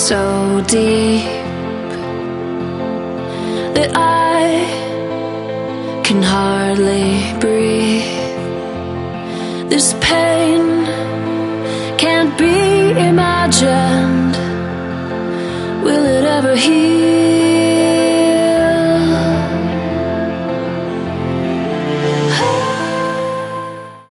so deep that I can hardly breathe. This pain can't be imagined. Will it ever heal?